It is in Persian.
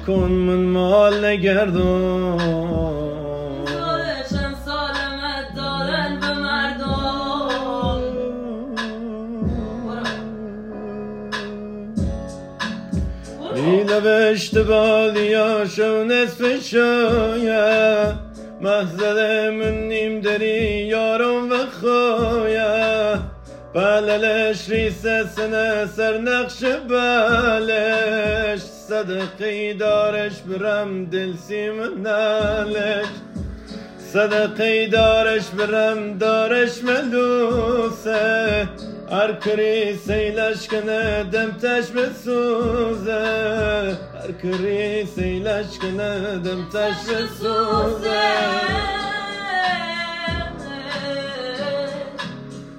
کن من مال نگردم لبشت بالیا شو نصف شایا محضر من نیم داری یارم و خویا بللش ریسه سنه سر نقش بالش صدقی دارش برم دل سیم نالش صدقی دارش برم دارش ملوسه هر کری سیلش کنه دمتش بسوزه هر کری سیلش کنه دمتش بسوزه